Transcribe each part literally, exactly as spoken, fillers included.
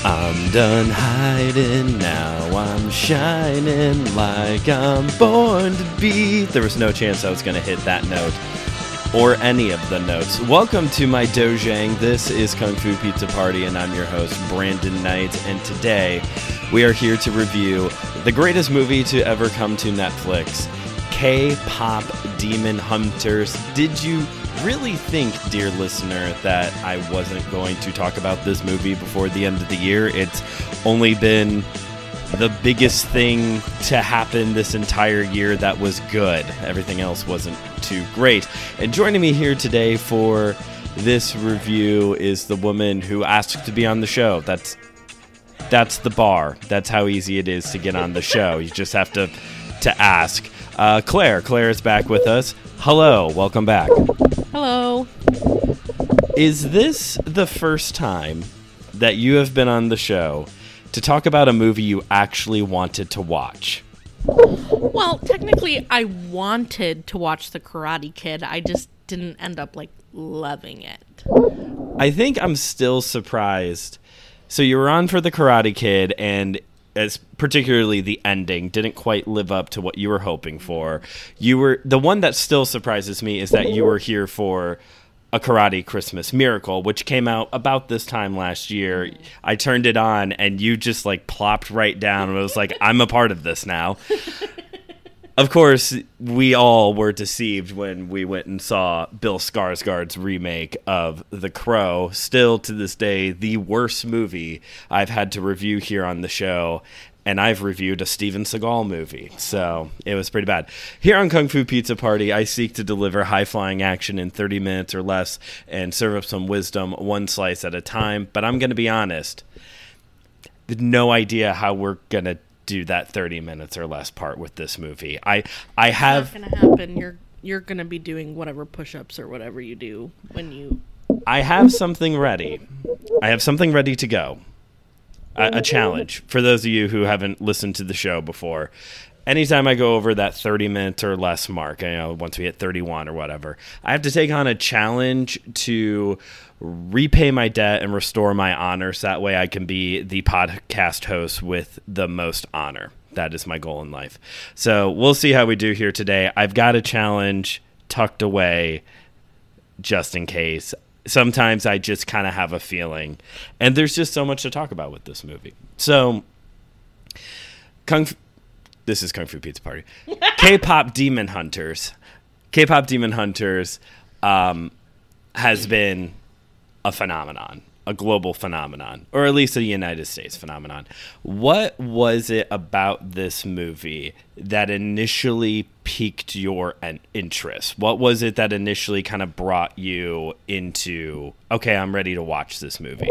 I'm done hiding now, I'm shining like I'm born to be. There was no chance I was going to hit that note, or any of the notes. Welcome to my dojang. This is Kung Fu Pizza Party, and I'm your host, Brandon Knight, and today we are here to review the greatest movie to ever come to Netflix, K-Pop Demon Hunters. Did you really think, dear listener, that I wasn't going to talk about this movie before the end of the year? It's only been the biggest thing to happen this entire year that was good. Everything else wasn't too great. And joining me here today for this review is the woman who asked to be on the show. That's that's the bar. That's how easy it is to get on the show. You just have to to ask. Uh, Claire. Claire is back with us. Hello. Welcome back. Hello. Is this the first time that you have been on the show to talk about a movie you actually wanted to watch? Well, technically, I wanted to watch The Karate Kid. I just didn't end up, like, loving it. I think I'm still surprised. So you were on for The Karate Kid, and as particularly the ending didn't quite live up to what you were hoping for. You were the one that still surprises me is that you were here for A Karate Christmas Miracle, which came out about this time last year. I turned it on and you just like plopped right down and was like, I'm a part of this now. Of course, we all were deceived when we went and saw Bill Skarsgård's remake of The Crow. Still, to this day, the worst movie I've had to review here on the show. And I've reviewed a Steven Seagal movie, so it was pretty bad. Here on Kung Fu Pizza Party, I seek to deliver high-flying action in thirty minutes or less and serve up some wisdom one slice at a time. But I'm going to be honest, no idea how we're going to do that thirty minutes or less part with this movie. I I have... It's not going to happen. You're, you're going to be doing whatever push-ups or whatever you do when you... I have something ready. I have something ready to go. A challenge for those of you who haven't listened to the show before. Anytime I go over that thirty minutes or less mark, you know, once we hit thirty-one or whatever, I have to take on a challenge to repay my debt and restore my honor, so that way I can be the podcast host with the most honor. That is my goal in life. So we'll see how we do here today. I've got a challenge tucked away just in case. Sometimes I just kind of have a feeling. And there's just so much to talk about with this movie. So, Kung Fu, this is Kung Fu Pizza Party. K-Pop Demon Hunters. K-Pop Demon Hunters um, has been a phenomenon, a global phenomenon, or at least a United States phenomenon. What was it about this movie that initially piqued your interest? What was it that initially kind of brought you into, okay, I'm ready to watch this movie?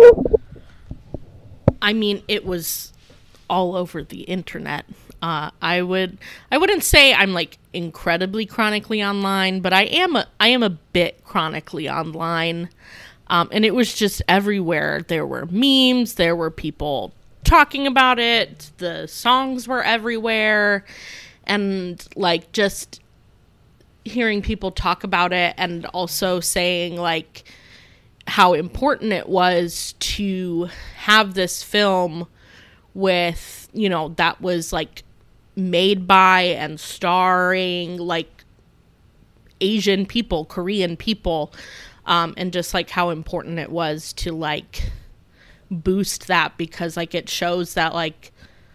I mean, it was all over the internet. Uh, I would, I wouldn't say I'm like incredibly chronically online, but I am, a, I am a bit chronically online. Um, and it was just everywhere. There were memes, there were people talking about it, the songs were everywhere, and like just hearing people talk about it and also saying like how important it was to have this film with, you know, that was like made by and starring like Asian people, Korean people. Um, and just, like, how important it was to, like, boost that because, like, it shows that, like,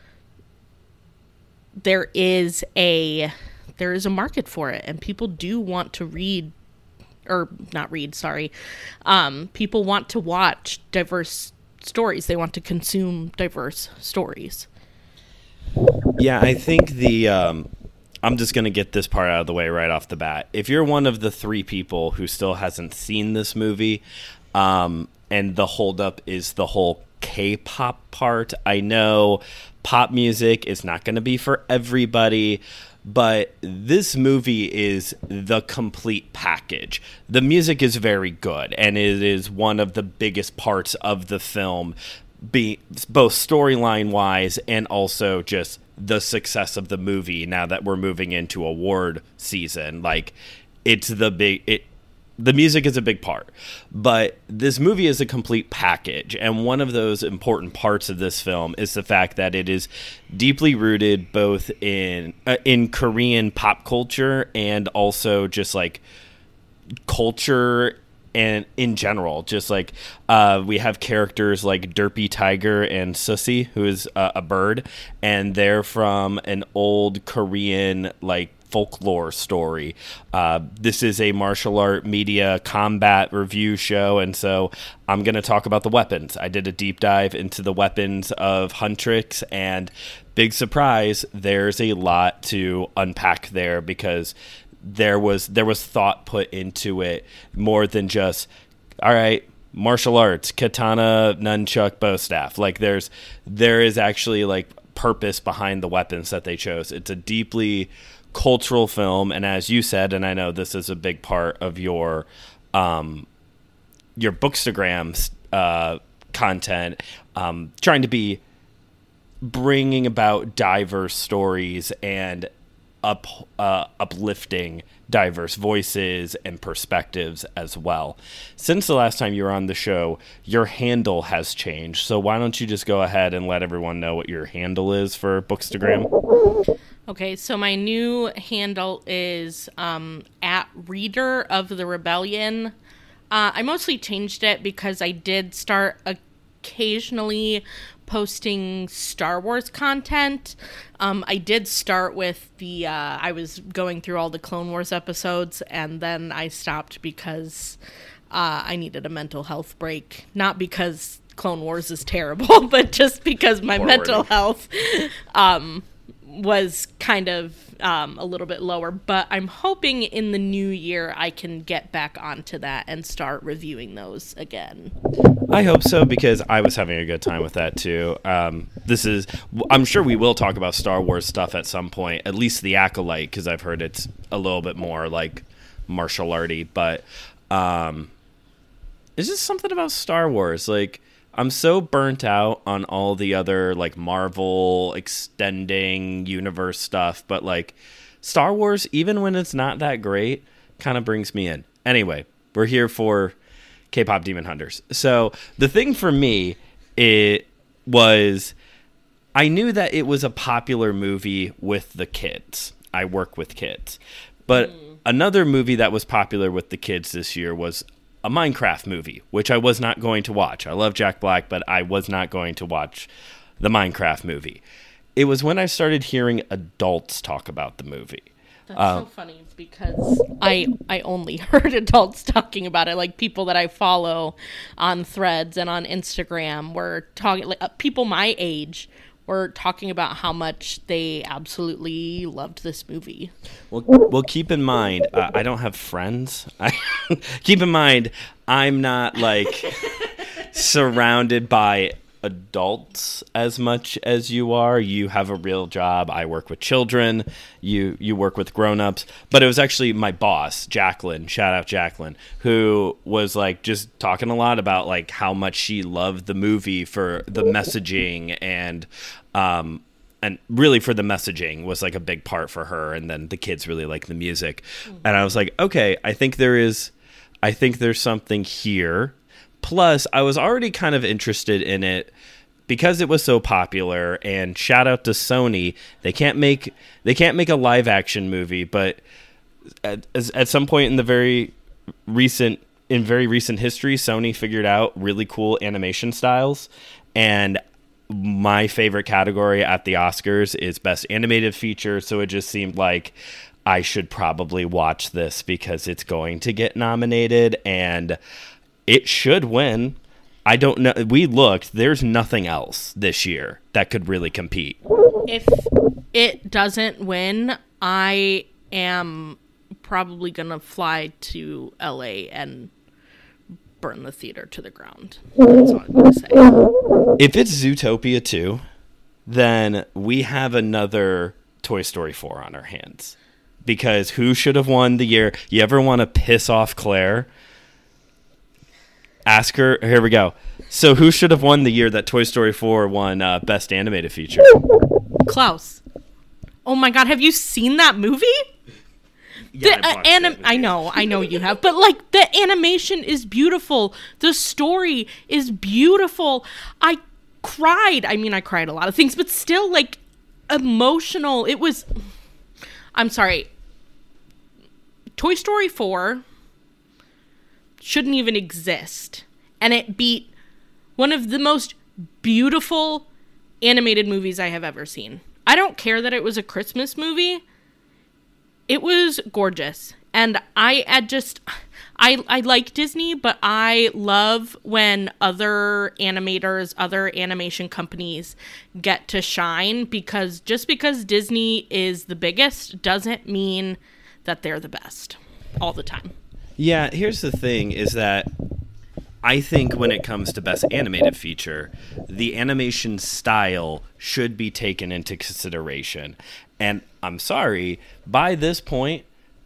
there is a, there is a market for it. And people do want to read, or not read, sorry. Um, people want to watch diverse stories. They want to consume diverse stories. Yeah, I think the... Um I'm just going to get this part out of the way right off the bat. If you're one of the three people who still hasn't seen this movie, um, and the holdup is the whole K-pop part, I know pop music is not going to be for everybody, but this movie is the complete package. The music is very good, and it is one of the biggest parts of the film, be both storyline-wise and also just the success of the movie now that we're moving into award season. Like, it's the big... it the music is a big part, but this movie is a complete package. And one of those important parts of this film is the fact that it is deeply rooted both in uh, in Korean pop culture and also just like culture and in general. Just like uh, we have characters like Derpy Tiger and Susie, who is uh, a bird, and they're from an old Korean like folklore story. Uh, this is a martial art media combat review show, and so I'm going to talk about the weapons. I did a deep dive into the weapons of Huntrix, and big surprise, there's a lot to unpack there because there was there was thought put into it more than just, all right, martial arts, katana, nunchuck, bow staff. Like there's there is actually like purpose behind the weapons that they chose. It's a deeply cultural film, and as you said, and I know this is a big part of your um your Bookstagram uh content, um trying to be bringing about diverse stories and up uh uplifting diverse voices and perspectives as well. Since the last time you were on the show, your handle has changed, so why don't you just go ahead and let everyone know what your handle is for Bookstagram? Okay, so my new handle is um, at Reader of the Rebellion. Uh, I mostly changed it because I did start occasionally posting Star Wars content. Um, I did start with the, uh, I was going through all the Clone Wars episodes, and then I stopped because uh, I needed a mental health break. Not because Clone Wars is terrible, but just because my Forward. mental health um was kind of um, a little bit lower, but I'm hoping in the new year I can get back onto that and start reviewing those again. I hope so, because I was having a good time with that too. Um, this is, I'm sure we will talk about Star Wars stuff at some point, at least the Acolyte, because I've heard it's a little bit more like martial arty, but um, it's just something about Star Wars. Like, I'm so burnt out on all the other like Marvel extending universe stuff, but like Star Wars, even when it's not that great, kind of brings me in. Anyway, we're here for K-pop Demon Hunters. So the thing for me, it was, I knew that it was a popular movie with the kids. I work with kids. But mm. another movie that was popular with the kids this year was a Minecraft movie, which I was not going to watch. I love Jack Black, but I was not going to watch the Minecraft movie. It was when I started hearing adults talk about the movie. That's uh, so funny because I I only heard adults talking about it. Like people that I follow on Threads and on Instagram were talking, like uh, people my age were talking about how much they absolutely loved this movie. Well, well, keep in mind, uh, I don't have friends. I, keep in mind, I'm not like surrounded by adults as much as you are. You have a real job. I work with children. You you work with grown-ups. But it was actually my boss, Jacqueline, shout out Jacqueline, who was like just talking a lot about like how much she loved the movie for the messaging and um and really for the messaging was like a big part for her, and then the kids really like the music. Mm-hmm. And I was like, okay, I think there is I think there's something here. Plus, I was already kind of interested in it because it was so popular, and shout out to Sony. They can't make they can't make a live action movie, but at, at some point in the very recent in very recent history, Sony figured out really cool animation styles, and my favorite category at the Oscars is Best Animated Feature, so it just seemed like I should probably watch this because it's going to get nominated, and it should win. I don't know. We looked. There's nothing else this year that could really compete. If it doesn't win, I am probably going to fly to L A and burn the theater to the ground. That's all I'm going to say. If it's Zootopia two, then we have another Toy Story four on our hands. Because who should have won the year? You ever want to piss off Claire? Ask her. Here we go. So who should have won the year that Toy Story four won uh, Best Animated Feature? Klaus. Oh my God, have you seen that movie? Yeah, the I uh, watched anim- it. I know, I know you have, but like the animation is beautiful. The story is beautiful. I cried. I mean, I cried a lot of things, but still, like, emotional. It was. I'm sorry. Toy Story four shouldn't even exist, and it beat one of the most beautiful animated movies I have ever seen. I don't care that it was a Christmas movie. It was gorgeous. And I, I just, I, I like Disney, but I love when other animators, other animation companies get to shine, because just because Disney is the biggest doesn't mean that they're the best all the time. Yeah, here's the thing is that I think when it comes to Best Animated Feature, the animation style should be taken into consideration. And I'm sorry, by this point,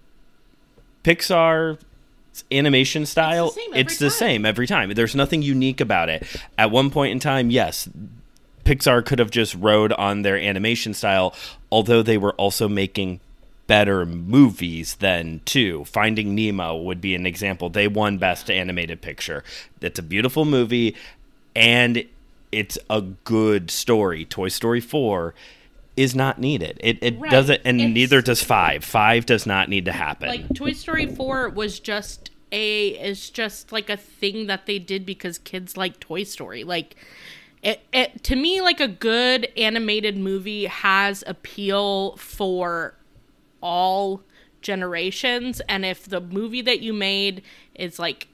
Pixar's animation style, it's the same every, it's the time. same every time. There's nothing unique about it. At one point in time, yes, Pixar could have just rode on their animation style, although they were also making better movies than two. Finding Nemo would be an example. They won Best Animated Picture. It's a beautiful movie, and it's a good story. Toy Story four is not needed. It it Right. doesn't, and It's- neither does five. Five does not need to happen. Like, Toy Story four was just a, it's just like a thing that they did because kids like Toy Story. Like, it, it to me, like, a good animated movie has appeal for all generations, and if the movie that you made is like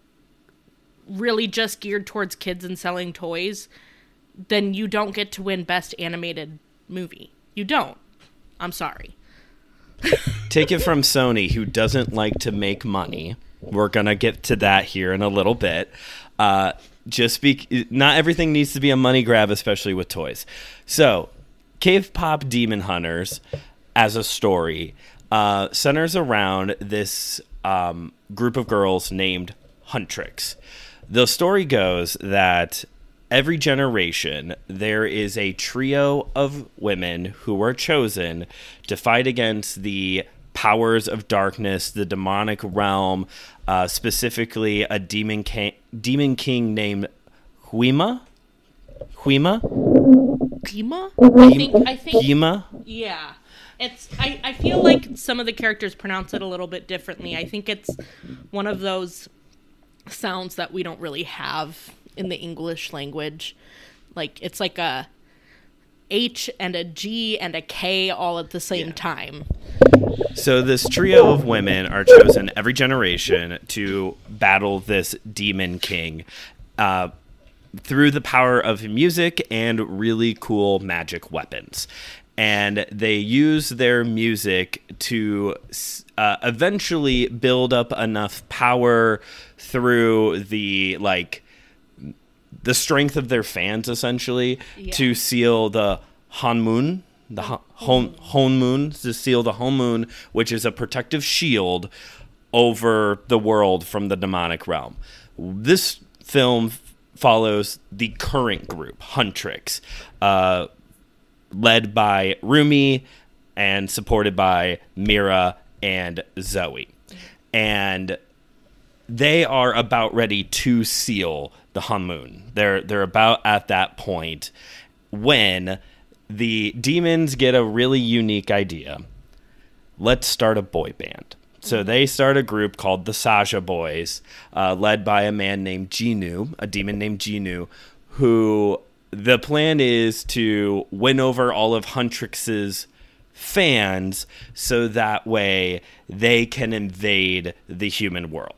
really just geared towards kids and selling toys, then you don't get to win Best Animated Movie. You don't. I'm sorry. Take it from Sony, who doesn't like to make money. We're gonna get to that here in a little bit. Uh, just be not everything needs to be a money grab, especially with toys. So, Cave Pop Demon Hunters, as a story, uh, centers around this um, group of girls named Huntrix. The story goes that every generation there is a trio of women who are chosen to fight against the powers of darkness, the demonic realm, uh, specifically a demon king, demon king named Huima. Huima? Pima? I think, I think, Huima? yeah. It's, I, I feel like some of the characters pronounce it a little bit differently. I think it's one of those sounds that we don't really have in the English language. Like, it's like a H and a G and a K all at the same Yeah. time. So this trio of women are chosen every generation to battle this demon king uh, through the power of music and really cool magic weapons. And they use their music to uh, eventually build up enough power through the, like, the strength of their fans, essentially, Yeah. to seal the Hanmun, the ha- hon, Honmun, to seal the Honmun, which is a protective shield over the world from the demonic realm. This film f- follows the current group, Huntrix, uh, led by Rumi and supported by Mira and Zoe. And they are about ready to seal the Hanmun. They're they're about at that point when the demons get a really unique idea. Let's start a boy band. So they start a group called the Saja Boys, uh, led by a man named Genu, a demon named Genu, who the plan is to win over all of Huntrix's fans so that way they can invade the human world.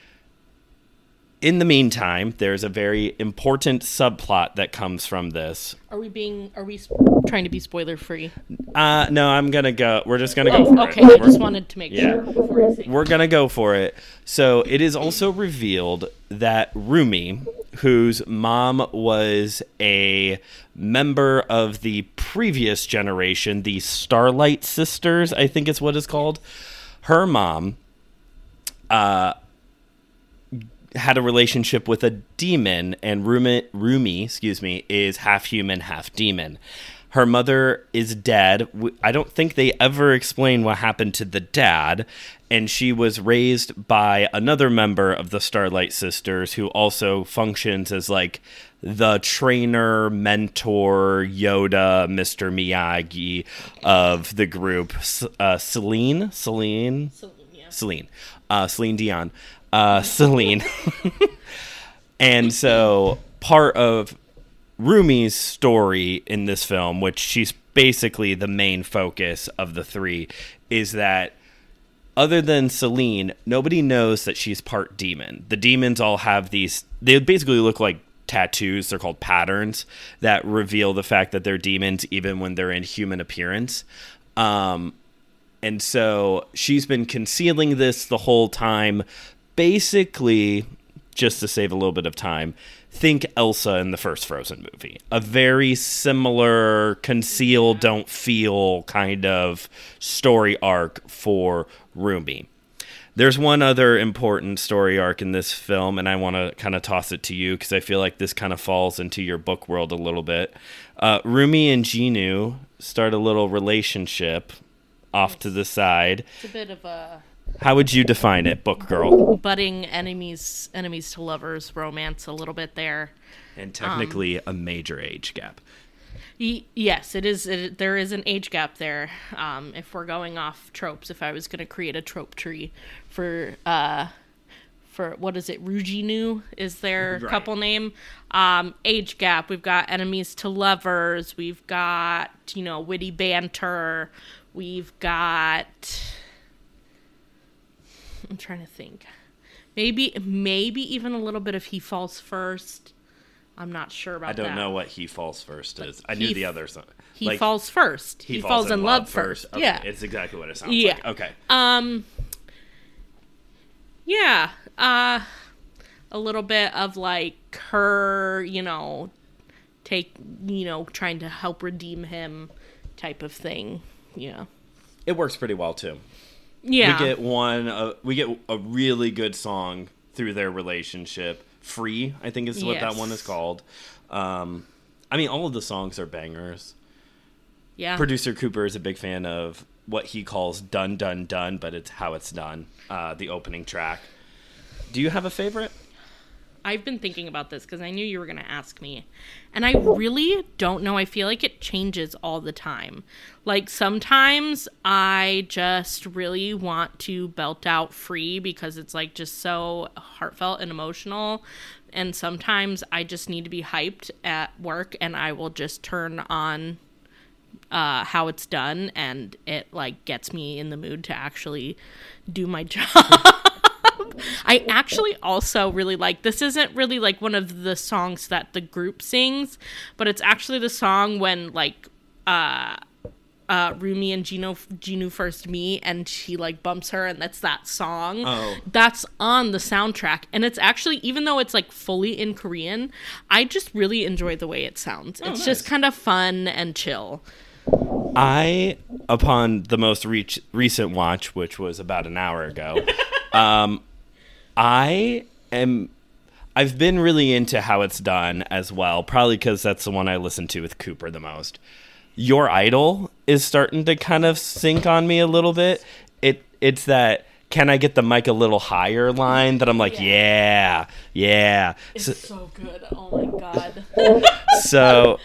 In the meantime, there's a very important subplot that comes from this. Are we being, are we sp- trying to be spoiler free? Uh, no, I'm going to go. We're just going to go Oh, for okay. it. I We're- just wanted to make Yeah. sure before I say. We're going to go for it. So it is also revealed that Rumi, whose mom was a member of the previous generation, the Starlight Sisters, I think is what it's called. Her mom uh, had a relationship with a demon, and Rumi, Rumi, excuse me, is half human, half demon. Her mother is dead. I don't think they ever explain what happened to the dad. And she was raised by another member of the Starlight Sisters who also functions as like the trainer, mentor, Yoda, Mister Miyagi of the group. Uh, Celine? Celine? Celine, yeah. Celine. Uh, Celine Dion. Uh, Celine. And so part of Rumi's story in this film, which she's basically the main focus of the three, is that other than Celine, nobody knows that she's part demon. The demons all have these, they basically look like tattoos. They're called patterns that reveal the fact that they're demons even when they're in human appearance. Um, and so she's been concealing this the whole time. Basically, just to save a little bit of time, think Elsa in the first Frozen movie. A very similar conceal, don't feel kind of story arc for Rumi. There's one other important story arc in this film, and I want to kind of toss it to you because I feel like this kind of falls into your book world a little bit. Uh, Rumi and Jinnu start a little relationship off to the side. It's a bit of a... How would you define it, book girl? Budding enemies enemies to lovers romance a little bit there. And technically um, a major age gap. Y- yes, it is. It, there is an age gap there. Um, if we're going off tropes, if I was going to create a trope tree for, uh, for what is it, Rujinu is their right. couple name. Um, age gap, we've got enemies to lovers. We've got, you know, witty banter. We've got... I'm trying to think. Maybe maybe even a little bit of He Falls First. I'm not sure about that. I don't that. know what He Falls First is. I knew he, the other song. He like, Falls First. He, he falls, falls in love, love first. first. Okay, yeah. It's exactly what it sounds yeah. like. Okay. Um Yeah. Uh a little bit of like her, you know, take you know, trying to help redeem him type of thing. Yeah. It works pretty well too. Yeah. We get one, uh, we get a really good song through their relationship. Free, I think is what yes. that one is called. Um, I mean, all of the songs are bangers. Yeah. Producer Cooper is a big fan of what he calls Dun Dun Dun, but it's How It's Done, uh, the opening track. Do you have a favorite? I've been thinking about this because I knew you were going to ask me. And I really don't know. I feel like it changes all the time. Like sometimes I just really want to belt out Free because it's like just so heartfelt and emotional. And sometimes I just need to be hyped at work and I will just turn on uh, How It's Done. And it like gets me in the mood to actually do my job. I actually also really like, this isn't really like one of the songs that the group sings, but it's actually the song when like uh, uh, Rumi and Jinnu, Jinnu first meet and she like bumps her and that's that song. Oh. That's on the soundtrack. And it's actually, even though it's like fully in Korean, I just really enjoy the way it sounds. Oh, it's nice. just kind of fun and chill. I, upon the most re- recent watch, which was about an hour ago, um, I am, I've been really into How It's Done as well, probably because that's the one I listen to with Cooper the most. Your Idol is starting to kind of sink on me a little bit. It It's that, can I get the mic a little higher line that I'm like, yeah, yeah. yeah. It's so, so good. Oh my God. So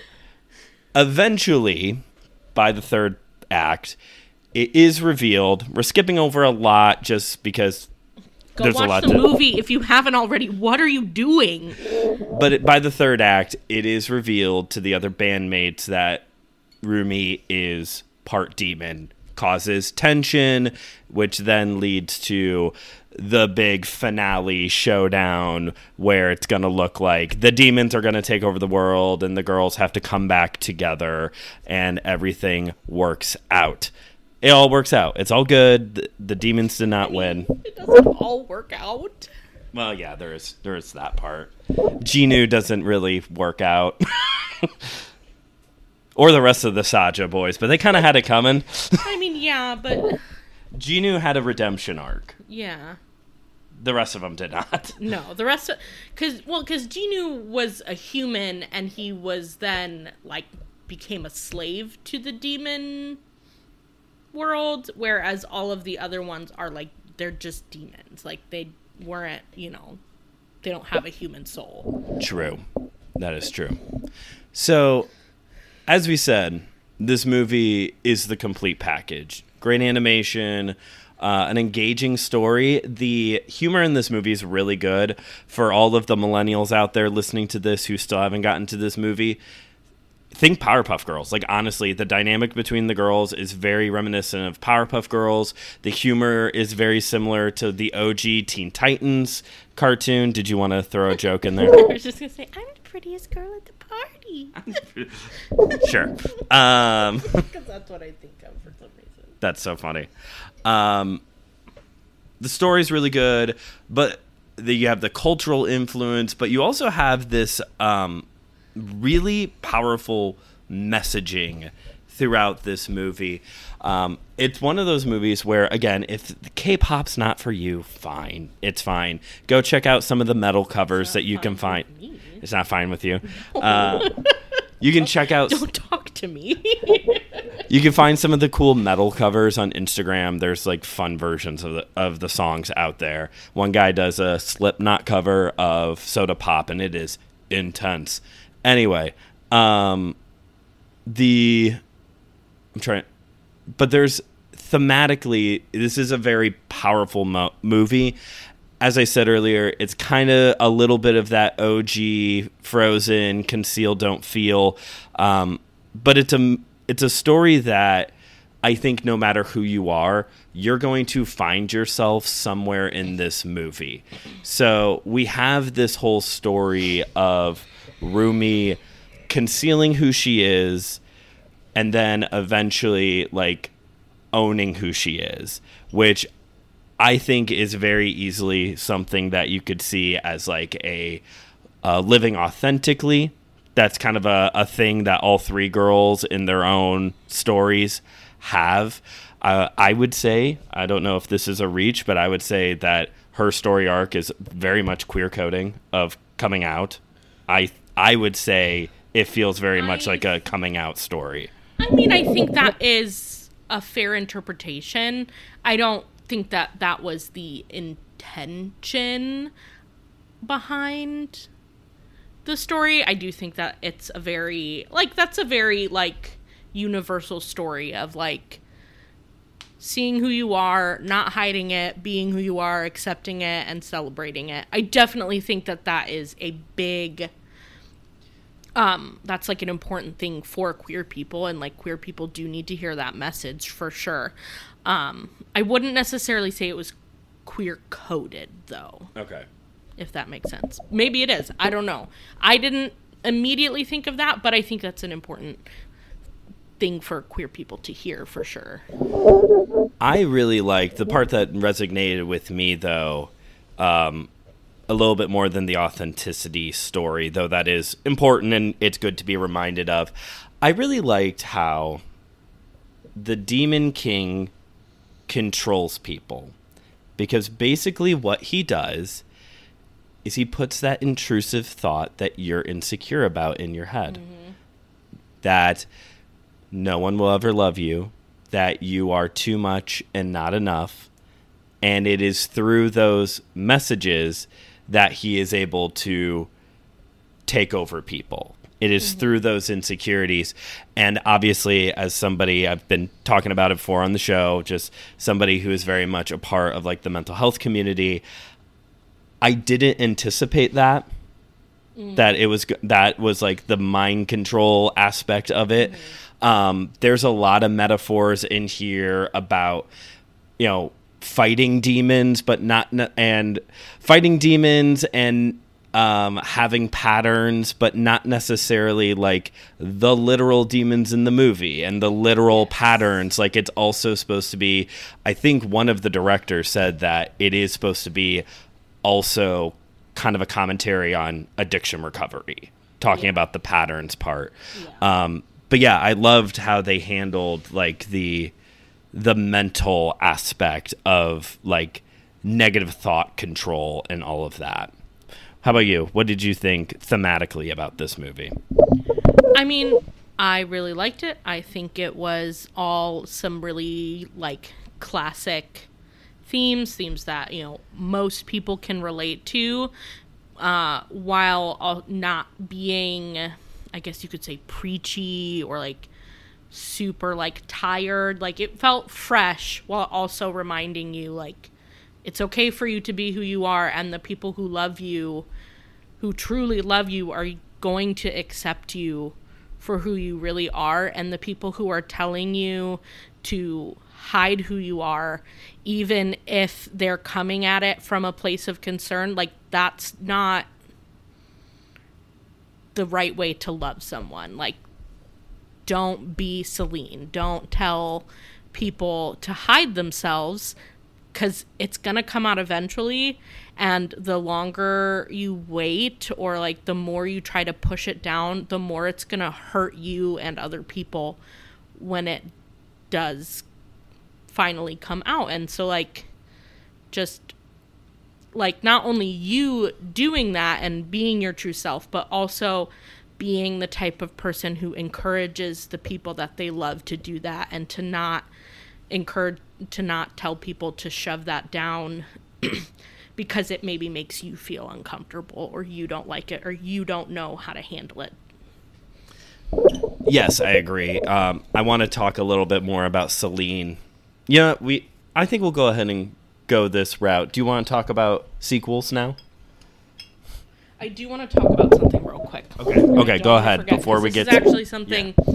eventually, by the third act, it is revealed. We're skipping over a lot just because Go there's watch a lot the to... movie if you haven't already. What are you doing? But it, by the third act, it is revealed to the other bandmates that Rumi is part demon, causes tension, which then leads to the big finale showdown where it's going to look like the demons are going to take over the world and the girls have to come back together and everything works out. It all works out. It's all good. The, the demons did not win. It doesn't all work out. Well, yeah, there is there is that part. Jinnu doesn't really work out. Or the rest of the Saja boys, but they kind of had it coming. I mean, yeah, but... Jinnu had a redemption arc. Yeah. The rest of them did not. No, the rest of... Cause, well, because Jinnu was a human, and he was then, like, became a slave to the demon world, whereas all of the other ones are like, they're just demons. Like, they weren't, you know, they don't have a human soul. True. That is true. So, as we said, this movie is the complete package. Great animation, uh, an engaging story. The humor in this movie is really good. For all of the millennials out there listening to this who still haven't gotten to this movie, think Powerpuff Girls. Like, honestly, the dynamic between the girls is very reminiscent of Powerpuff Girls. The humor is very similar to the O G Teen Titans cartoon. Did you want to throw a joke in there? I was just going to say, I'm the prettiest girl at the party. Sure. Um, Because that's what I think of for some reason. That's so funny. Um, the story's really good, but the, you have the cultural influence, but you also have this um, really powerful messaging throughout this movie. Um, it's one of those movies where, again, if K-pop's not for you, fine. It's fine. Go check out some of the metal covers that you can find. It's not fine with you. Uh, you can check out... Don't talk to me. You can find some of the cool metal covers on Instagram. There's like fun versions of the of the songs out there. One guy does a Slipknot cover of Soda Pop, and it is intense. Anyway, um, the I'm trying, but there's thematically, this is a very powerful mo- movie. As I said earlier, it's kind of a little bit of that O G Frozen, Conceal, Don't Feel, um, but it's a it's a story that I think no matter who you are, you're going to find yourself somewhere in this movie. So we have this whole story of Rumi concealing who she is, and then eventually like owning who she is, which I think is very easily something that you could see as like a uh, living authentically. That's kind of a, a thing that all three girls in their own stories have. Uh, I would say, I don't know if this is a reach, but I would say that her story arc is very much queer coding of coming out. I I would say it feels very much I, like a coming out story. I mean, I think that is a fair interpretation. I don't think that that was the intention behind the story. I do think that it's a very, like, that's a very, like, universal story of, like, seeing who you are, not hiding it, being who you are, accepting it, and celebrating it. I definitely think that that is a big, um, that's, like, an important thing for queer people, and, like, queer people do need to hear that message, for sure. Um, I wouldn't necessarily say it was queer-coded, though. Okay. If that makes sense. Maybe it is. I don't know. I didn't immediately think of that, but I think that's an important thing for queer people to hear, for sure. I really like the part that resonated with me, though, um, a little bit more than the authenticity story, though that is important and it's good to be reminded of. I really liked how the Demon King controls people, because basically what he does is he puts that intrusive thought that you're insecure about in your head. Mm-hmm. That no one will ever love you, that you are too much and not enough. And it is through those messages that he is able to take over people. It is mm-hmm. through those insecurities. And obviously, as somebody, I've been talking about it before on the show, just somebody who is very much a part of like the mental health community, I didn't anticipate that, mm. that it was, that was like the mind control aspect of it. Mm-hmm. Um, there's a lot of metaphors in here about, you know, fighting demons, but not, and fighting demons and, um, having patterns, but not necessarily like the literal demons in the movie and the literal yes. patterns. Like, it's also supposed to be, I think one of the directors said that it is supposed to be also kind of a commentary on addiction recovery, talking yeah. about the patterns part. Yeah. Um, but yeah, I loved how they handled like the the mental aspect of like negative thought control and all of that. How about you? What did you think thematically about this movie? I mean, I really liked it. I think it was all some really, like, classic themes, themes that, you know, most people can relate to, uh, while not being, I guess you could say, preachy or, like, super, like, tired. Like, it felt fresh while also reminding you, like, it's okay for you to be who you are, and the people who love you, who truly love you, are going to accept you for who you really are, and the people who are telling you to hide who you are, even if they're coming at it from a place of concern, like, that's not the right way to love someone. Like, don't be Celine. Don't tell people to hide themselves, because it's going to come out eventually, and the longer you wait, or, like, the more you try to push it down, the more it's going to hurt you and other people when it does finally come out. And so, like, just, like, not only you doing that and being your true self, but also being the type of person who encourages the people that they love to do that, and to not encourage, to not tell people to shove that down because it maybe makes you feel uncomfortable, or you don't like it, or you don't know how to handle it. Yes, I agree. Um, I want to talk a little bit more about Celine. Yeah, we. I think we'll go ahead and go this route. Do you want to talk about sequels now? I do want to talk about something real quick. Okay. Okay, go ahead forget, before we this get is to actually something. Yeah.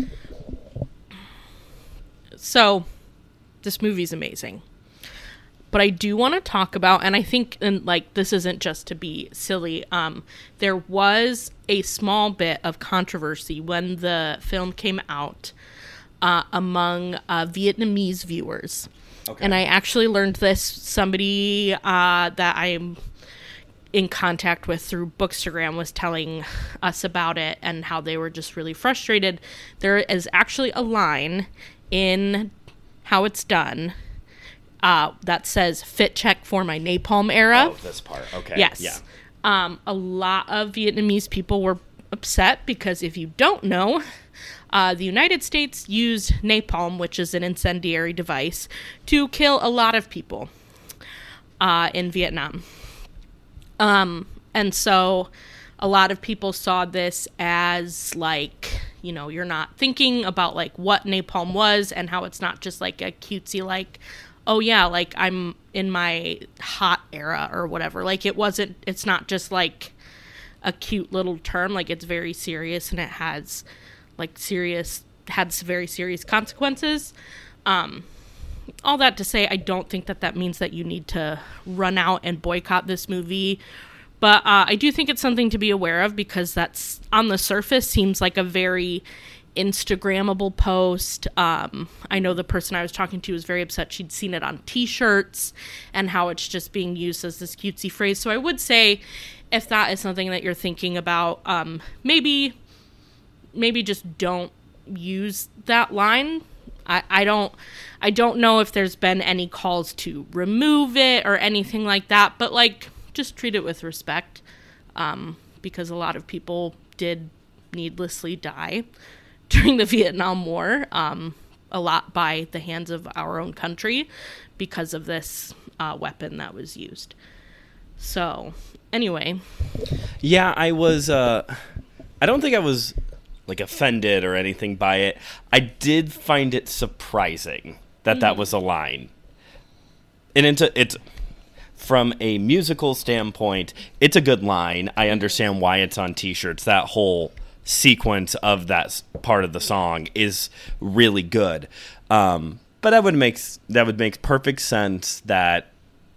So, this movie's amazing. But I do want to talk about, and I think, and like, this isn't just to be silly, um, there was a small bit of controversy when the film came out uh, among uh, Vietnamese viewers. Okay. And I actually learned this, somebody uh, that I'm in contact with through Bookstagram was telling us about it, and how they were just really frustrated. There is actually a line in How It's Done uh, that says, "Fit check for my napalm era." Oh, this part. Okay. Yes. Yeah. Um, a lot of Vietnamese people were upset because, if you don't know, uh, the United States used napalm, which is an incendiary device, to kill a lot of people uh, in Vietnam. Um, and so a lot of people saw this as, like, you know, you're not thinking about, like, what napalm was, and how it's not just, like, a cutesy, like, oh yeah, like, I'm in my hot era or whatever. Like, it wasn't, it's not just, like, a cute little term. Like, it's very serious, and it has, like, serious, had very serious consequences. Um, all that to say, I don't think that that means that you need to run out and boycott this movie. But uh, I do think it's something to be aware of, because that's, on the surface, seems like a very Instagrammable post. Um, I know the person I was talking to was very upset she'd seen it on T-shirts, and how it's just being used as this cutesy phrase. So I would say, if that is something that you're thinking about, um, maybe, maybe just don't use that line. I, I don't, I don't know if there's been any calls to remove it or anything like that, but, like, just treat it with respect, um, because a lot of people did needlessly die during the Vietnam War, um, a lot by the hands of our own country, because of this uh, weapon that was used. So, anyway. Yeah, I was, uh, I don't think I was, like, offended or anything by it. I did find it surprising that mm-hmm. that was a line. And it's, a, it's, from a musical standpoint, it's a good line. I understand why it's on T-shirts. That whole sequence of that part of the song is really good. Um, but that would make that would make perfect sense that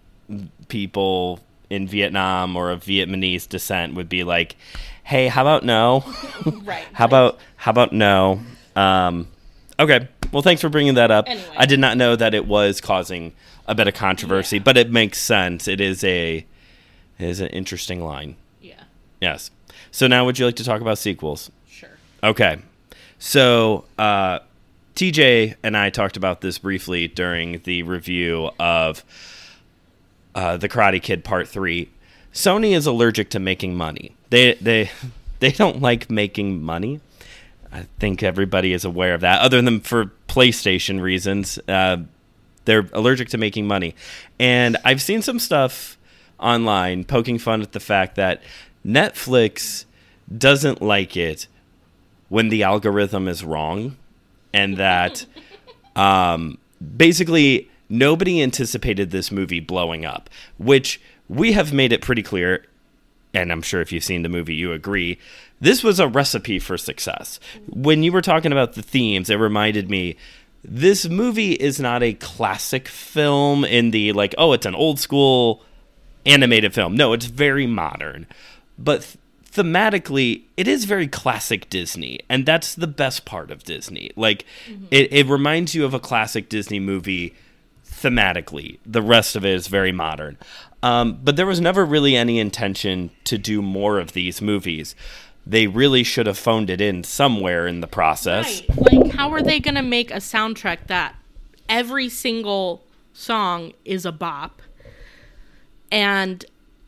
people in Vietnam or of Vietnamese descent would be like, "Hey, how about no? Right. how about how about no?" Um, okay. Well, thanks for bringing that up. Anyway. I did not know that it was causing a bit of controversy, yeah. But it makes sense. It is a it is an interesting line. Yeah. Yes. So now, would you like to talk about sequels? Sure. Okay. So uh, T J and I talked about this briefly during the review of uh, The Karate Kid Part Three. Sony is allergic to making money. They they they don't like making money. I think everybody is aware of that. Other than for PlayStation reasons, uh, they're allergic to making money. And I've seen some stuff online poking fun at the fact that Netflix doesn't like it when the algorithm is wrong, and that um, basically nobody anticipated this movie blowing up, which we have made it pretty clear, and I'm sure if you've seen the movie, you agree, this was a recipe for success. When you were talking about the themes, it reminded me, this movie is not a classic film in the, like, oh, it's an old school animated film. No, it's very modern. But th- thematically, it is very classic Disney, and that's the best part of Disney. Like, mm-hmm. it, it reminds you of a classic Disney movie thematically. The rest of it is very modern. Um, but there was never really any intention to do more of these movies. They really should have phoned it in somewhere in the process. Right. Like, how are they going to make a soundtrack that every single song is a bop, and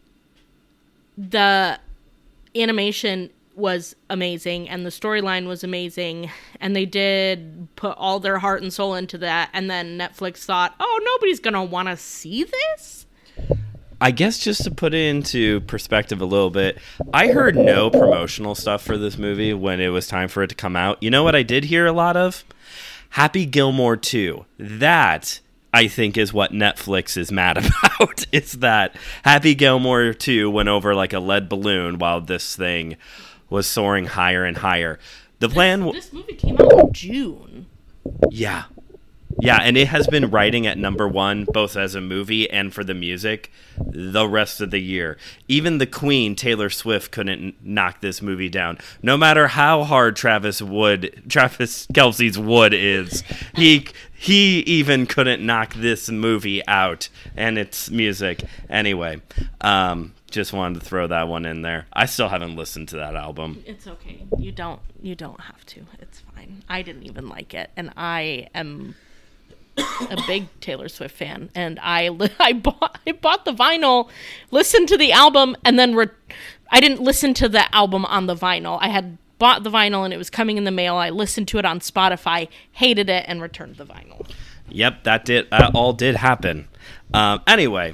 the animation was amazing, and the storyline was amazing, and they did put all their heart and soul into that, and then Netflix thought, oh, nobody's going to want to see this? I guess just to put it into perspective a little bit, I heard no promotional stuff for this movie when it was time for it to come out. You know what I did hear a lot of? Happy Gilmore two. That, I think, is what Netflix is mad about. It's that Happy Gilmore two went over like a lead balloon while this thing was soaring higher and higher. The plan... This, this movie came out in June. Yeah. Yeah, and it has been writing at number one, both as a movie and for the music, the rest of the year. Even the Queen, Taylor Swift, couldn't knock this movie down. No matter how hard Travis Wood, Travis Kelce's Wood is, he he even couldn't knock this movie out and its music. Anyway, um, just wanted to throw that one in there. I still haven't listened to that album. It's okay. You don't. You don't have to. It's fine. I didn't even like it, and I am a big Taylor Swift fan, and I I bought I bought the vinyl, listened to the album, and then re- I didn't listen to the album on the vinyl. I had bought the vinyl and it was coming in the mail. I listened to it on Spotify, hated it, and returned the vinyl. Yep, that did that all did happen. Um, anyway,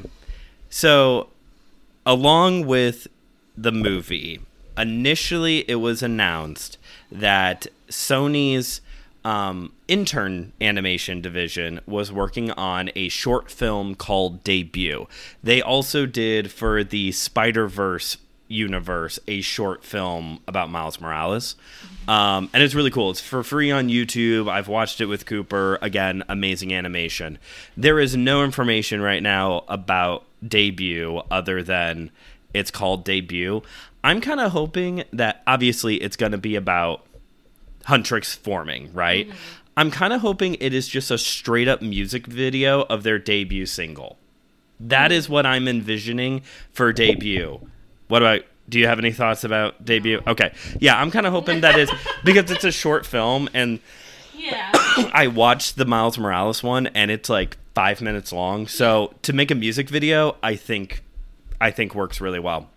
so along with the movie, initially it was announced that Sony's Um, intern animation division was working on a short film called Debut. They also did for the Spider-Verse universe a short film about Miles Morales. Um, and it's really cool. It's for free on YouTube. I've watched it with Cooper. Again, amazing animation. There is no information right now about Debut other than it's called Debut. I'm kind of hoping that obviously it's going to be about Huntrix forming, right? Mm-hmm. I'm kind of hoping it is just a straight up music video of their debut single. That is what I'm envisioning for Debut. What about, do you have any thoughts about Debut? Okay. Yeah, I'm kind of hoping that is, because it's a short film, and yeah. I watched the Miles Morales one, and it's like five minutes long. So to make a music video, I think, I think works really well.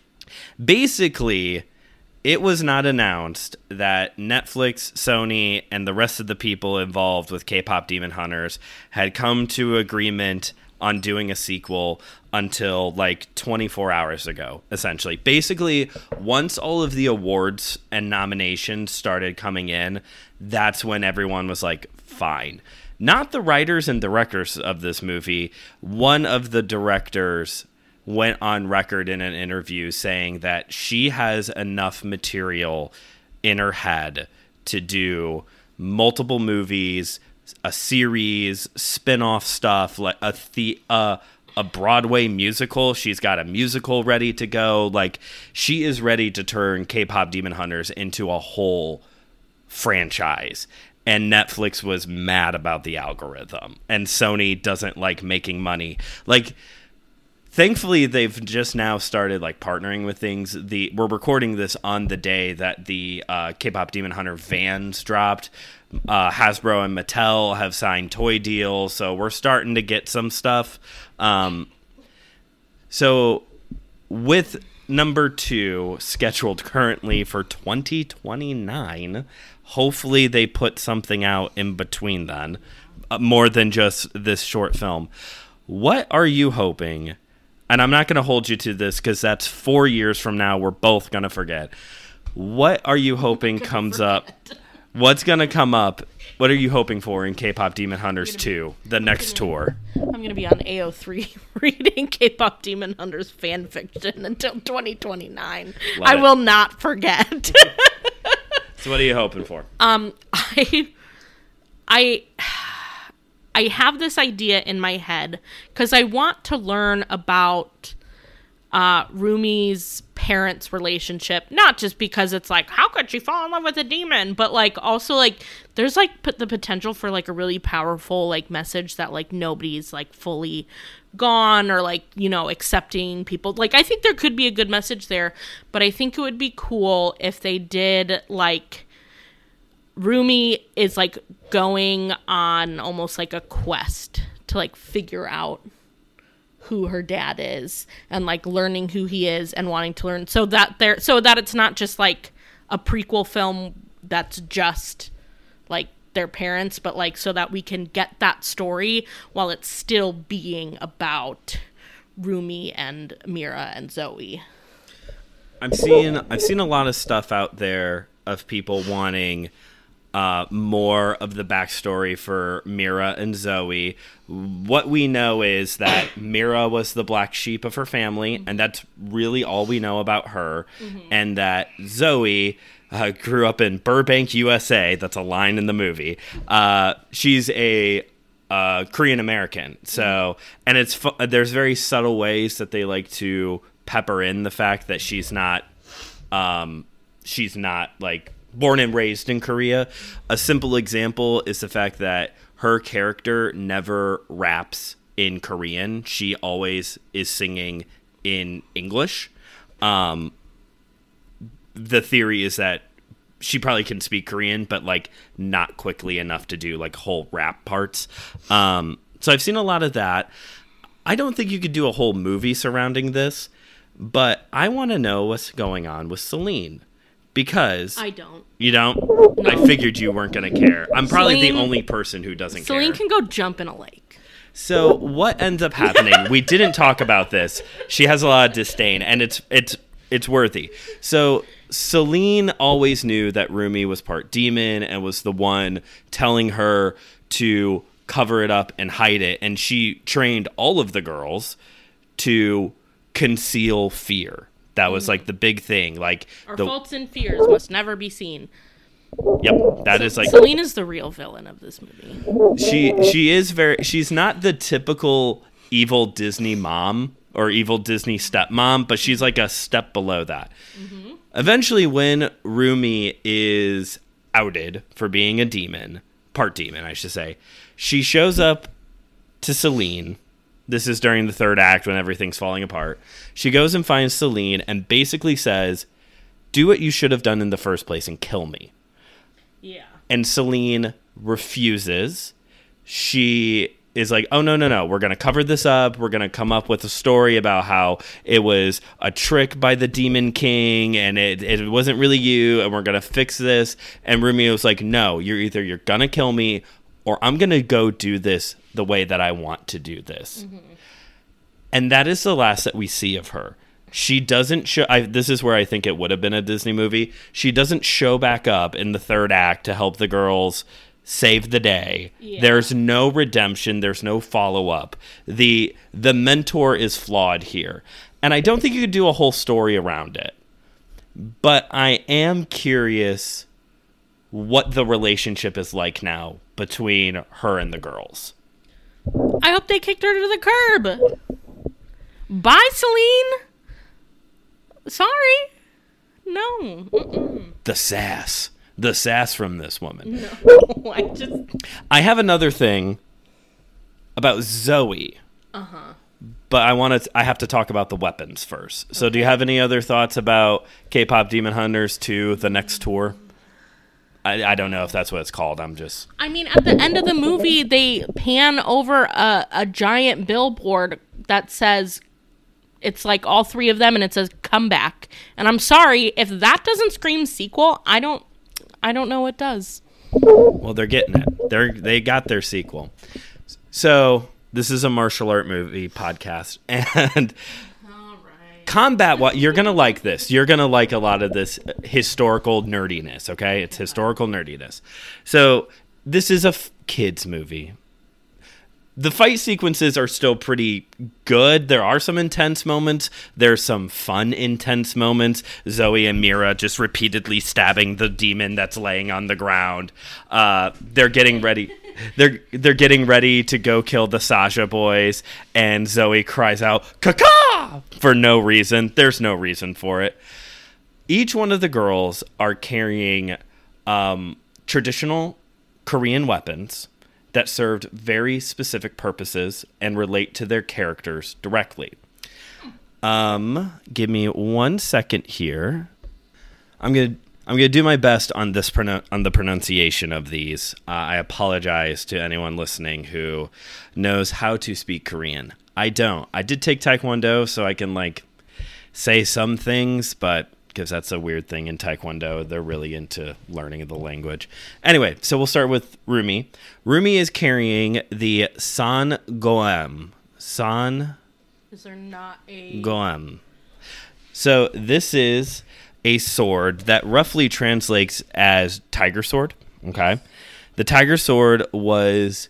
Basically, it was not announced that Netflix, Sony, and the rest of the people involved with K-pop Demon Hunters had come to agreement on doing a sequel until like twenty-four hours ago, essentially. Basically, once all of the awards and nominations started coming in, that's when everyone was like, fine. Not the writers and directors of this movie. One of the directors went on record in an interview saying that she has enough material in her head to do multiple movies, a series, spin-off stuff, like a the uh, a Broadway musical. She's got a musical ready to go. Like, she is ready to turn K-pop Demon Hunters into a whole franchise. And Netflix was mad about the algorithm, and Sony doesn't like making money. Like, thankfully, they've just now started like partnering with things. The we're recording this on the day that the uh, K-pop Demon Hunter Vans dropped. Uh, Hasbro and Mattel have signed toy deals, so we're starting to get some stuff. Um, so with number two, scheduled currently for twenty twenty-nine. Hopefully they put something out in between then, uh, more than just this short film. What are you hoping? And I'm not going to hold you to this because that's four years from now. We're both going to forget. What are you hoping comes forget. up? What's going to come up? What are you hoping for in K-Pop Demon Hunters two, the next tour? I'm going to be on A O three reading K-Pop Demon Hunters fan fiction until twenty twenty-nine. Love I it. will not forget. So what are you hoping for? Um, I, I, I have this idea in my head because I want to learn about uh, Rumi's parents' relationship, not just because it's like, how could she fall in love with a demon? But like, also like, there's like put the potential for like a really powerful like message that like nobody's like fully gone or like, you know, accepting people. Like, I think there could be a good message there, but I think it would be cool if they did like, Rumi is like going on almost like a quest to like figure out who her dad is and like learning who he is and wanting to learn so that there so that it's not just like a prequel film that's just like their parents, but like so that we can get that story while it's still being about Rumi and Mira and Zoe. I'm seeing I've seen a lot of stuff out there of people wanting Uh, more of the backstory for Mira and Zoe. What we know is that Mira was the black sheep of her family, and that's really all we know about her. Mm-hmm. And that Zoe uh, grew up in Burbank, U S A. That's a line in the movie. Uh, she's a uh, Korean American. So, and it's fu- there's very subtle ways that they like to pepper in the fact that she's not, um, she's not like. born and raised in Korea. A simple example is the fact that her character never raps in Korean. She always is singing in English. Um, the theory is that she probably can speak Korean, but like not quickly enough to do like whole rap parts. Um, so I've seen a lot of that. I don't think you could do a whole movie surrounding this, but I want to know what's going on with Celine. Because I don't. You don't? No. I figured you weren't going to care. I'm probably Celine, the only person who doesn't Celine care. Celine can go jump in a lake. So what ends up happening? We didn't talk about this. She has a lot of disdain, and it's it's it's worthy. So Celine always knew that Rumi was part demon and was the one telling her to cover it up and hide it. And she trained all of the girls to conceal fear. That was like the big thing. Like our the, faults and fears must never be seen. Yep, that so, is like Celine is the real villain of this movie. She she is very. She's not the typical evil Disney mom or evil Disney stepmom, but she's like a step below that. Mm-hmm. Eventually, when Rumi is outed for being a demon, part demon, I should say, she shows up to Celine. This is during the third act when everything's falling apart. She goes and finds Celine and basically says, do what you should have done in the first place and kill me. Yeah. And Celine refuses. She is like, oh, no, no, no. We're going to cover this up. We're going to come up with a story about how it was a trick by the Demon King and it, it wasn't really you and we're going to fix this. And Rumi was like, no, you're either you're going to kill me or I'm going to go do this the way that I want to do this. Mm-hmm. And that is the last that we see of her. She doesn't show... I, this is where I think it would have been a Disney movie. She doesn't show back up in the third act to help the girls save the day. Yeah. There's no redemption. There's no follow-up. The, the mentor is flawed here. And I don't think you could do a whole story around it. But I am curious what the relationship is like now between her and the girls. I hope they kicked her to the curb. Bye, Celine. Sorry. No. Mm-mm. The sass. The sass from this woman. No, I just... I have another thing about Zoe. Uh-huh. But I want to. I have to talk about the weapons first. So okay. Do you have any other thoughts about K-Pop Demon Hunters two, the next tour? I, I don't know if that's what it's called. I'm just... I mean, at the end of the movie, they pan over a, a giant billboard that says It's like all three of them, and it says "come back." And I'm sorry if that doesn't scream sequel. I don't, I don't know what does. Well, they're getting it. They're they got their sequel. So this is a martial art movie podcast, and All right. combat. What you're gonna like this? You're gonna like a lot of this historical nerdiness. Okay, it's historical nerdiness. So this is a f- kids movie. The fight sequences are still pretty good. There are some intense moments. There's some fun, intense moments. Zoe and Mira just repeatedly stabbing the demon that's laying on the ground. Uh, they're getting ready. They're they're getting ready to go kill the Sasha boys, and Zoe cries out "Caca!" for no reason. There's no reason for it. Each one of the girls are carrying um, traditional Korean weapons that served very specific purposes and relate to their characters directly. Um, give me one second here. I'm gonna I'm gonna do my best on this pronou- on the pronunciation of these. Uh, I apologize to anyone listening who knows how to speak Korean. I don't. I did take Taekwondo, so I can like say some things, but because that's a weird thing in Taekwondo. They're really into learning the language. Anyway, so we'll start with Rumi. Rumi is carrying the San Goem. San Is there not a... Goem. So this is a sword that roughly translates as tiger sword. Okay. The tiger sword was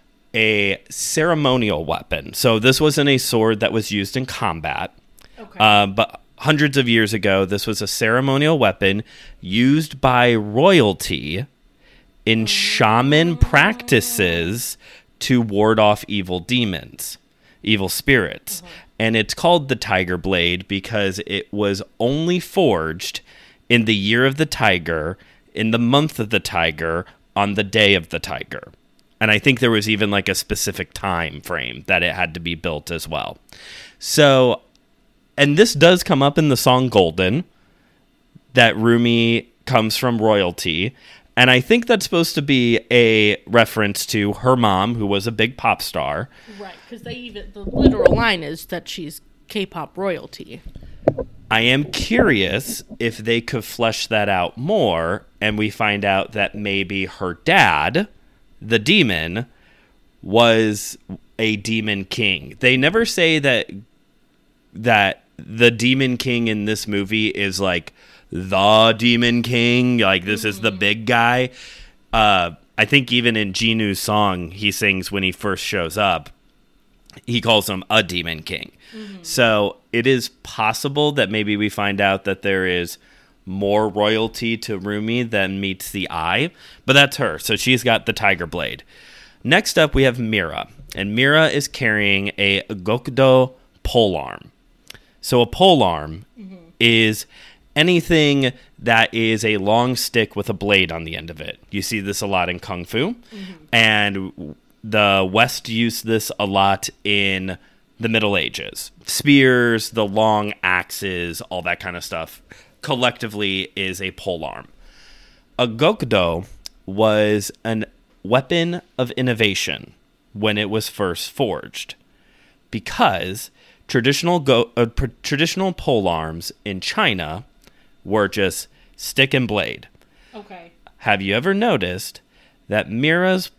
a ceremonial weapon. So this wasn't a sword that was used in combat. Okay. Uh, but hundreds of years ago, this was a ceremonial weapon used by royalty in shaman practices to ward off evil demons, evil spirits. Uh-huh. And it's called the Tiger Blade because it was only forged in the year of the tiger, in the month of the tiger, on the day of the tiger. And I think there was even like a specific time frame that it had to be built as well. So... And this does come up in the song Golden, that Rumi comes from royalty. And I think that's supposed to be a reference to her mom, who was a big pop star. Right, because they even the literal line is that she's K-pop royalty. I am curious if they could flesh that out more, and we find out that maybe her dad, the demon, was a demon king. They never say that that the demon king in this movie is like the demon king, like this mm-hmm. is the big guy. Uh, I think even in Jinu's song he sings when he first shows up, he calls him a demon king. Mm-hmm. So it is possible that maybe we find out that there is more royalty to Rumi than meets the eye, but that's her. So she's got the tiger blade. Next up we have Mira, and Mira is carrying a Gokdo polearm. So a polearm mm-hmm. is anything that is a long stick with a blade on the end of it. You see this a lot in Kung Fu. Mm-hmm. And the West used this a lot in the Middle Ages. Spears, the long axes, all that kind of stuff, collectively is a polearm. A Gokdo was a weapon of innovation when it was first forged, because Traditional go uh, pr- traditional polearms in China were just stick and blade. Okay. Have you ever noticed that Mira's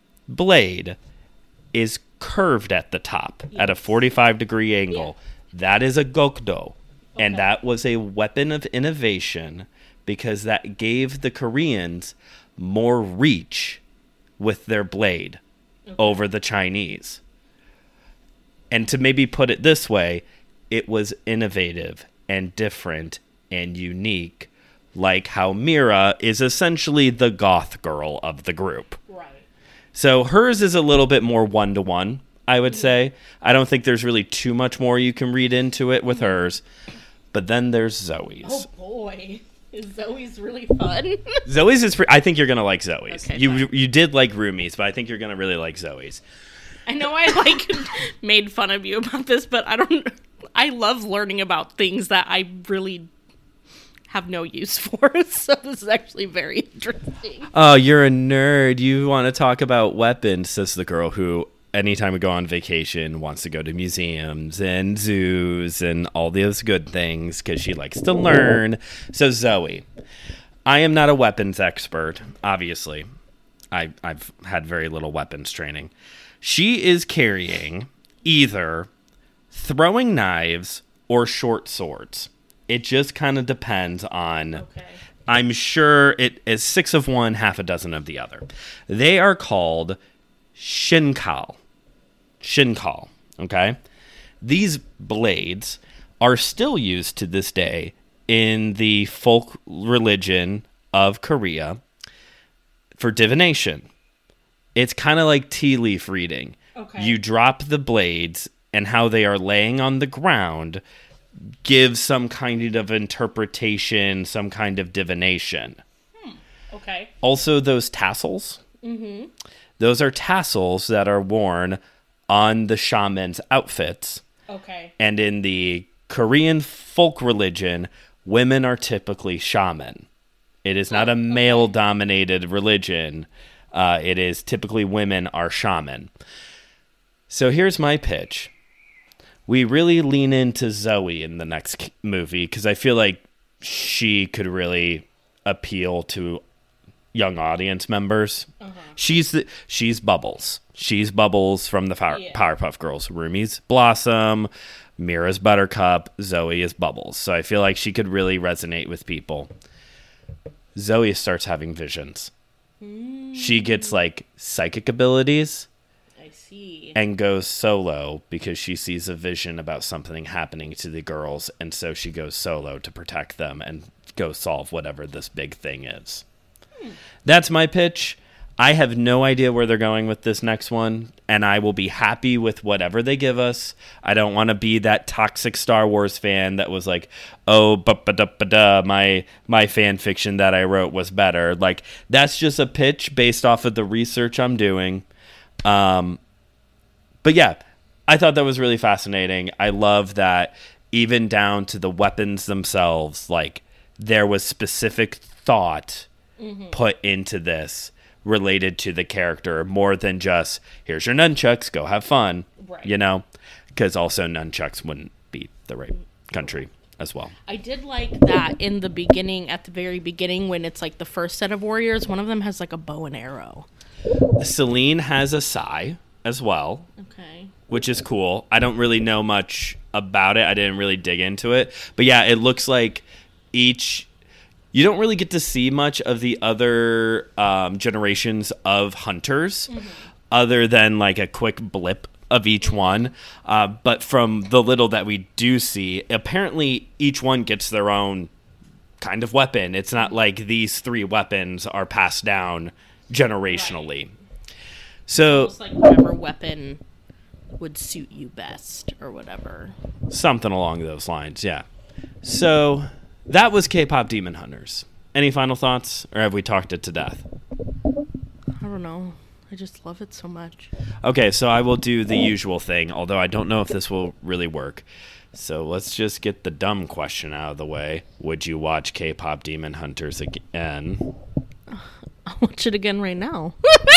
blade is curved at the top yes. at a forty-five degree angle? Yeah. That is a Gokdo. Okay. And that was a weapon of innovation because that gave the Koreans more reach with their blade okay. over the Chinese. And to maybe put it this way, it was innovative and different and unique, like how Mira is essentially the goth girl of the group. Right. So hers is a little bit more one-to-one, I would say. I don't think there's really too much more you can read into it with hers. But then there's Zoe's. Oh, boy. Is Zoe's really fun? Zoe's is... Pre- I think you're going to like Zoe's. Okay, you fine. You did like Rumi's, but I think you're going to really like Zoe's. I know I like made fun of you about this, but I don't. I love learning about things that I really have no use for. So this is actually very interesting. Oh, you're a nerd. You want to talk about weapons, says the girl who anytime we go on vacation, wants to go to museums and zoos and all those good things because she likes to learn. So Zoe, I am not a weapons expert, obviously. I, I've had very little weapons training. She is carrying either throwing knives or short swords. It just kind of depends on... Okay. I'm sure it is six of one, half a dozen of the other. They are called shinkal. Shinkal, okay? These blades are still used to this day in the folk religion of Korea for divination. It's kind of like tea leaf reading. Okay. You drop the blades, and how they are laying on the ground gives some kind of interpretation, some kind of divination. Hmm. Okay. Also, those tassels. Mm-hmm. Those are tassels that are worn on the shaman's outfits. Okay. And in the Korean folk religion, women are typically shaman. It is not oh, a male-dominated okay. religion. Uh, it is typically women are shaman. So here's my pitch. We really lean into Zoe in the next movie because I feel like she could really appeal to young audience members. Uh-huh. She's the, she's Bubbles. She's Bubbles from the Power, yeah. Powerpuff Girls. Rumi's Blossom, Mira's Buttercup, Zoe is Bubbles. So I feel like she could really resonate with people. Zoe starts having visions. Mm. She gets like psychic abilities. And goes solo because she sees a vision about something happening to the girls, and so she goes solo to protect them and go solve whatever this big thing is. Hmm. That's my pitch. I have no idea where they're going with this next one, and I will be happy with whatever they give us. I don't want to be that toxic Star Wars fan that was like, oh, ba-ba-da-ba-da, my my fan fiction that I wrote was better. Like, that's just a pitch based off of the research I'm doing. Um... But yeah, I thought that was really fascinating. I love that even down to the weapons themselves, like there was specific thought mm-hmm. put into this related to the character more than just, here's your nunchucks, go have fun, right. you know? Because also nunchucks wouldn't be the right country as well. I did like that in the beginning, at the very beginning, when it's like the first set of warriors, one of them has like a bow and arrow. Celine has a sai as well. Okay. Which is cool. I don't really know much about it. I didn't really dig into it. But yeah, it looks like each... You don't really get to see much of the other um, generations of hunters mm-hmm. other than like a quick blip of each one. Uh, but from the little that we do see, apparently each one gets their own kind of weapon. It's not like these three weapons are passed down generationally. Right. So it's like whatever weapon would suit you best or whatever. Something along those lines, yeah. So that was K-pop Demon Hunters. Any final thoughts, or have we talked it to death? I don't know. I just love it so much. Okay, so I will do the usual thing, although I don't know if this will really work. So let's just get the dumb question out of the way. Would you watch K-pop Demon Hunters again? I'll watch it again right now.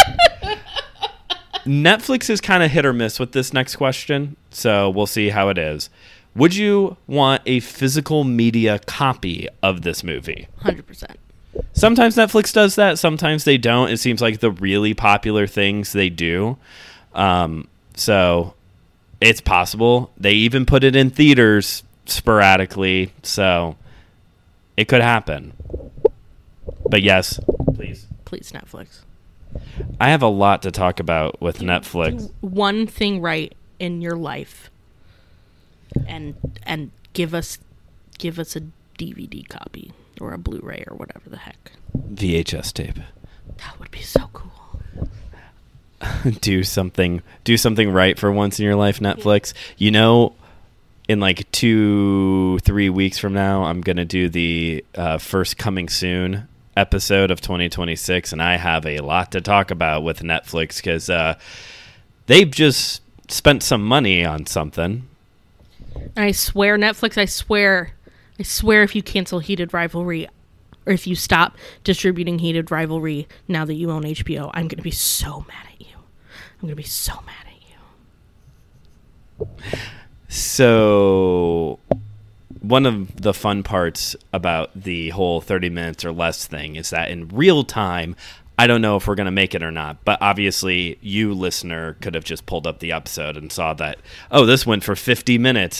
Netflix is kind of hit or miss with this next question, so we'll see how it is. Would you want a physical media copy of this movie? one hundred percent. Sometimes Netflix does that. Sometimes they don't. It seems like the really popular things they do. Um, so it's possible. They even put it in theaters sporadically, so it could happen. But yes, please. Please, Netflix. I have a lot to talk about with Netflix. Do one thing right in your life, and and give us give us a D V D copy or a Blu-ray or whatever the heck. V H S tape. That would be so cool. do something do something right for once in your life, Netflix. Yeah. You know, in like two, three weeks from now, I'm gonna do the uh, first coming soon episode of twenty twenty-six, and I have a lot to talk about with Netflix because uh, they've just spent some money on something. I swear, Netflix, I swear, I swear if you cancel Heated Rivalry, or if you stop distributing Heated Rivalry now that you own H B O, I'm going to be so mad at you. I'm going to be so mad at you. So one of the fun parts about the whole thirty minutes or less thing is that in real time, I don't know if we're going to make it or not, but obviously you, listener, could have just pulled up the episode and saw that, oh, this went for fifty minutes.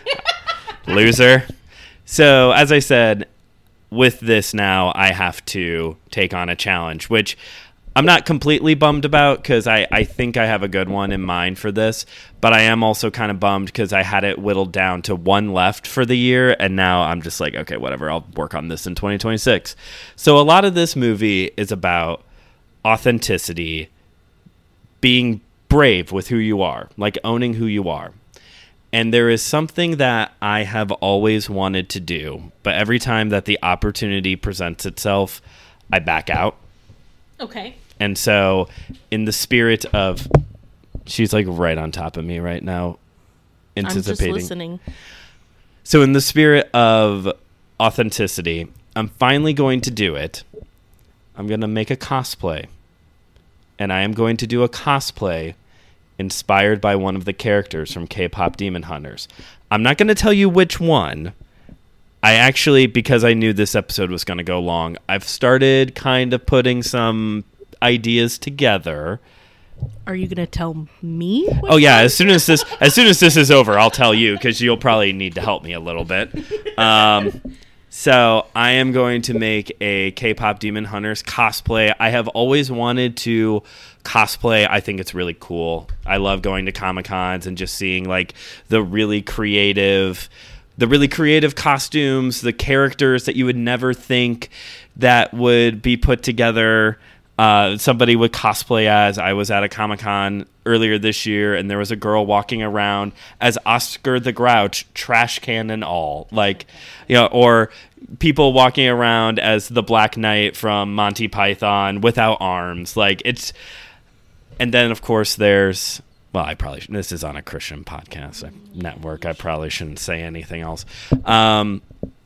Loser. So as I said, with this now, I have to take on a challenge, which I'm not completely bummed about because I, I think I have a good one in mind for this, but I am also kind of bummed because I had it whittled down to one left for the year, and now I'm just like, okay, whatever, I'll work on this in twenty twenty-six. So a lot of this movie is about authenticity, being brave with who you are, like owning who you are. And there is something that I have always wanted to do, but every time that the opportunity presents itself, I back out. Okay. And so, in the spirit of, she's like right on top of me right now, anticipating. I'm just listening. So, in the spirit of authenticity, I'm finally going to do it. I'm going to make a cosplay. And I am going to do a cosplay inspired by one of the characters from K-pop Demon Hunters. I'm not going to tell you which one. I actually, because I knew this episode was going to go long, I've started kind of putting some ideas together. Are you going to tell me? Oh yeah, as soon as this as soon as this is over, I'll tell you because you'll probably need to help me a little bit. Um, so I am going to make a K-pop Demon Hunters cosplay. I have always wanted to cosplay. I think it's really cool. I love going to Comic-Cons and just seeing like the really creative the really creative costumes, the characters that you would never think that would be put together. Uh, somebody would cosplay as. I was at a Comic-Con earlier this year, and there was a girl walking around as Oscar the Grouch, trash can and all. Like, you know, or people walking around as the Black Knight from Monty Python without arms. Like, it's... And then, of course, there's... Well, I probably shouldn't. This is on a Christian podcast network. I probably shouldn't say anything else. Um,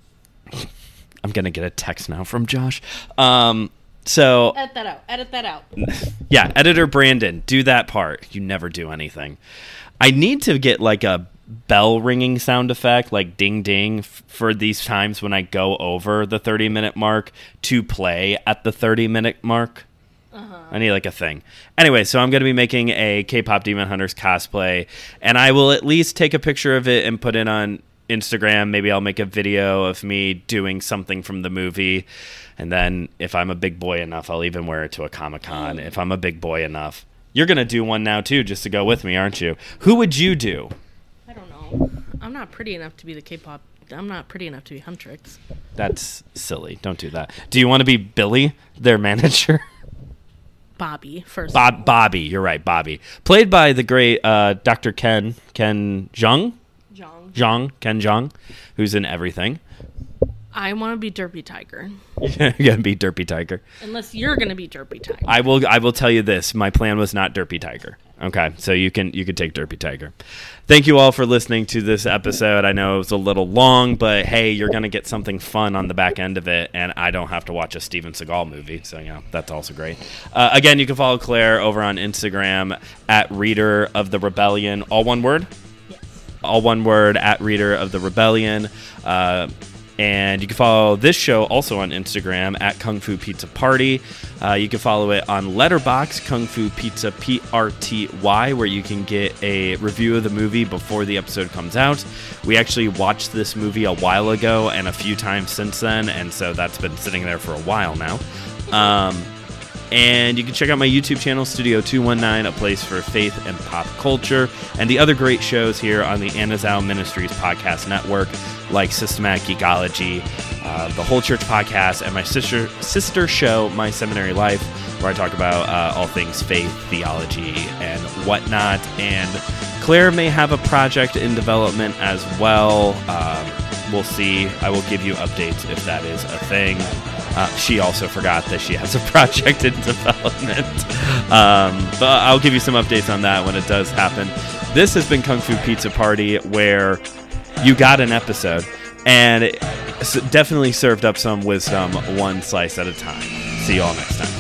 I'm going to get a text now from Josh. Um, so Edit that out. Edit that out. Yeah, editor Brandon, do that part. You never do anything. I need to get like a bell ringing sound effect, like ding ding, f- for these times when I go over the thirty minute mark to play at the thirty minute mark. Uh-huh. I need like a thing. Anyway, so I'm going to be making a K-pop Demon Hunters cosplay, and I will at least take a picture of it and put it on Instagram. Maybe I'll make a video of me doing something from the movie, and then if I'm a big boy enough, I'll even wear it to a Comic-Con. Mm. If I'm a big boy enough. You're going to do one now, too, just to go with me, aren't you? Who would you do? I don't know. I'm not pretty enough to be the K-pop. I'm not pretty enough to be Huntrix. That's silly. Don't do that. Do you want to be Billy, their manager? Bobby, first. Bob, Bobby, you're right, Bobby. Played by the great uh, Doctor Ken, Ken Jeong? Jeong. Jeong, Ken Jeong, who's in everything. I want to be Derpy Tiger. You're going to be Derpy Tiger. Unless you're going to be Derpy Tiger. I will I will tell you this. My plan was not Derpy Tiger. Okay, so you can you can take Derpy Tiger. Thank you all for listening to this episode. I know it was a little long, but hey, you're going to get something fun on the back end of it, and I don't have to watch a Steven Seagal movie, so yeah, that's also great. Uh, again, you can follow Claire over on Instagram at Reader of the Rebellion. All one word? Yes. All one word, at Reader of the Rebellion. Uh, And you can follow this show also on Instagram at Kung Fu Pizza Party. Uh, you can follow it on Letterboxd, Kung Fu Pizza P R T Y, where you can get a review of the movie before the episode comes out. We actually watched this movie a while ago and a few times since then, and so that's been sitting there for a while now. Um, and you can check out my YouTube channel, Studio two one nine, a place for faith and pop culture, and the other great shows here on the Anazao Ministries podcast network, like Systematic Geekology, uh, the Whole Church podcast, and my sister sister show, My Seminary Life, where I talk about uh, all things faith, theology, and whatnot. And Claire may have a project in development as well. Um, we'll see. I will give you updates if that is a thing. Uh, she also forgot that she has a project in development. Um, but I'll give you some updates on that when it does happen. This has been Kung Fu Pizza Party, where you got an episode, and it definitely served up some wisdom one slice at a time. See you all next time.